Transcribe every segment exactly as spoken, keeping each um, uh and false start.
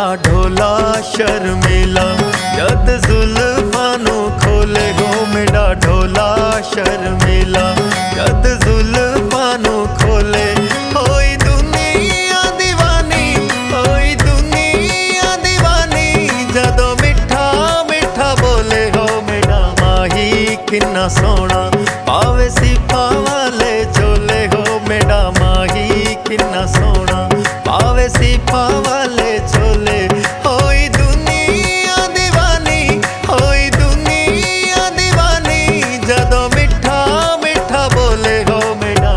मेरा ढोला शर्मीला, जद जुल्फां नू खोले हो मेरा ढोला शर्मीला, जद जुल्फां नू खोले। होई दुनिया दीवानी, होई दुनिया दीवानी, जदों मिठा मिठा बोले हो मेरा माही किन्ना सोहना, पावे सिपा वाले चोले हो मेरा माही किन्ना सोहना, पावे सिपा वाले चोले। होई दुनिया दीवानी, होई दुनिया दीवानी, जदों मिठा मिठा बोले हो मेरा।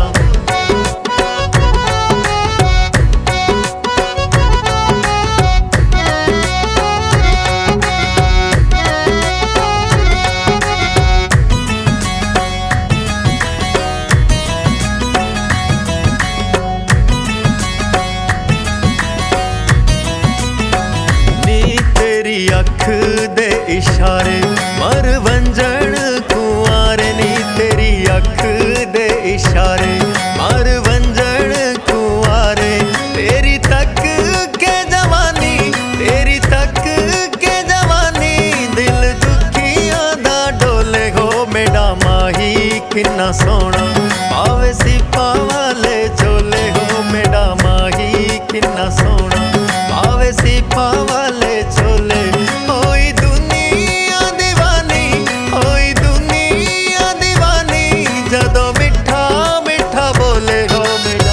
तेरी अख दे इशारे मर वंजन कुआरे नी, तेरी अख दे इशारे मर वंजन कुआरे। तेरी तक के जवानी, तेरी तक के जवानी, दिल दुखियां दा डोले हो मेरा माही किन्ना सोहना, पावे सिपा वाले चोले हो मेरा माही किन्ना सोहना, पावे सिपा वाले चोले। होई दुनिया दीवानी, होई दुनिया दीवानी, जदों मिठा मिठा बोले हो मेरा।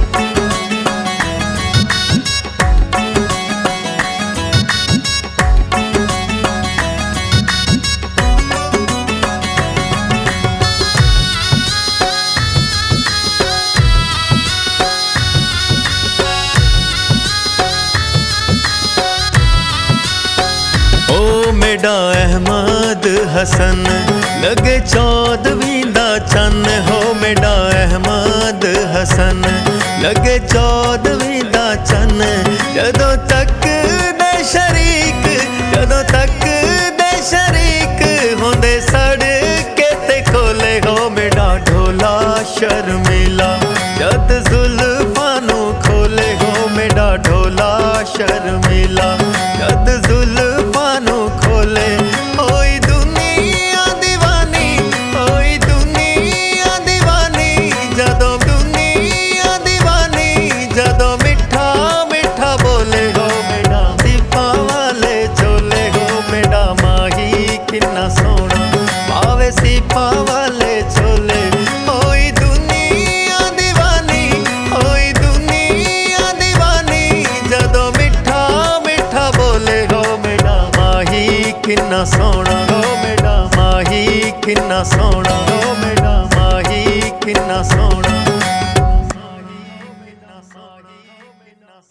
ओ मेरा अहमद हसन लगे चौदहवीं दा चन्न, हो मेरा अहमद हसन लगे चौदहवीं दा चन्न। जदों तक दे शरीक, जदों तक दे शरीक, होंदे सड़के ते खोले हो मेरा ढोला शर्मीला, जद जुल्फां नू खोले हो मेरा ढोला शर्मीला, जद जुल्फां नू खोले। होई दुनिया दीवानी, होई दुनिया दीवानी, जदों दुनिया दीवानी, जदों मिठा मिठा बोले हो मेरा। सिपा वाले चोले हो मेरा माही किन्ना सोहना, पावे सिपा वाले चोले। होई दुनिया दीवानी, होई दुनिया दीवानी, जदों मिठा मिठा बोले हो मेरा माही किन्ना सोहना, हो मेरा माही किन्ना सोहना, हो मेरा माही किन्ना सोहना।